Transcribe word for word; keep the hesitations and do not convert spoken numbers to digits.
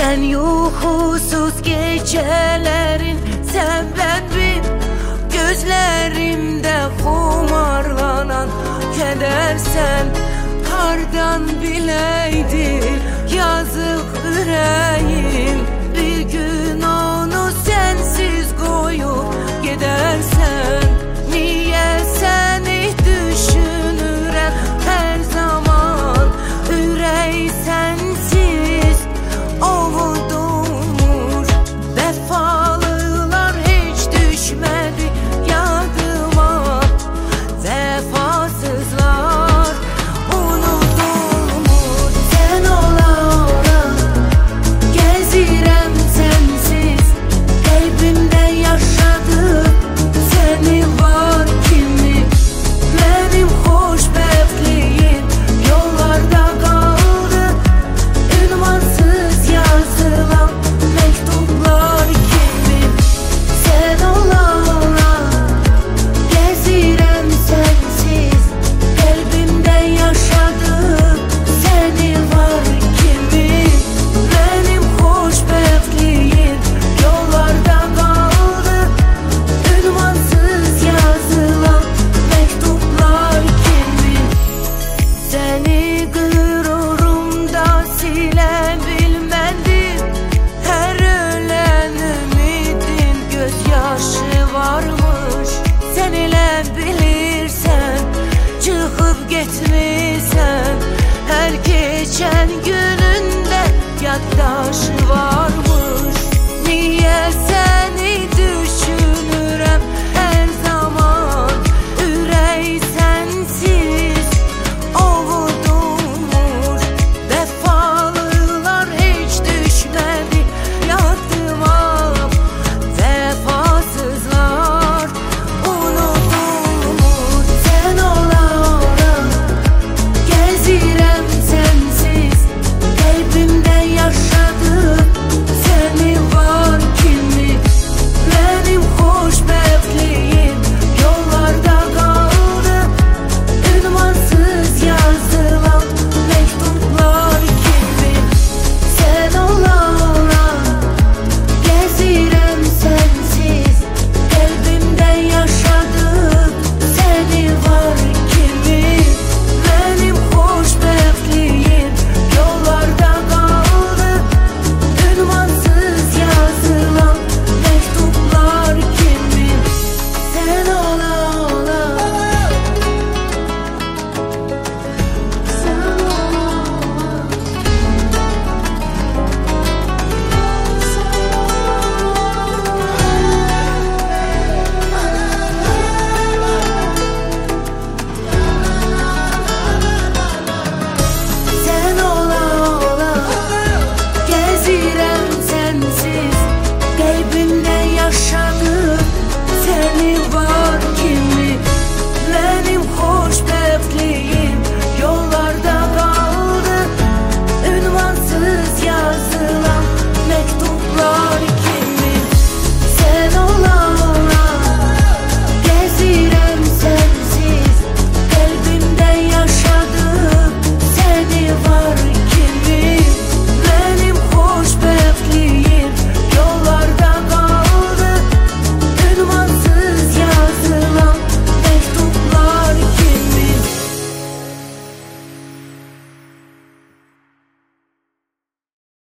Sen yuhusuz gecelerin sebebi, gözlerimde kumarlanan keder. Sen kardan bileydi yazık yüreğim, bir gün onu sensiz koyup gidersen. Niye seni düşünürem her zaman, yüreği sensiz ovudumur. Vefalılar hiç düşmedi yadıma, vefasızlar unutulmur. Sen ola ola gezirem sensiz, kalbimde yaşadım seni var kimi. Benim hoşbəxtliğim yollarda kaldı, ünvansız yazılan mektuplar kimi. Sen ola ola gezirem sensiz, kalbimde yaşadım seni var kimi. Benim hoşbəxtliğim yollarda kaldı, ünvansız yazılan mektuplar kimi. Seni gururumda silebilmedim, her ölen ümidin gözyaşı varmış. Sen ile bilirsen çıkıp gitmişsen, her geçen gününde yaddaş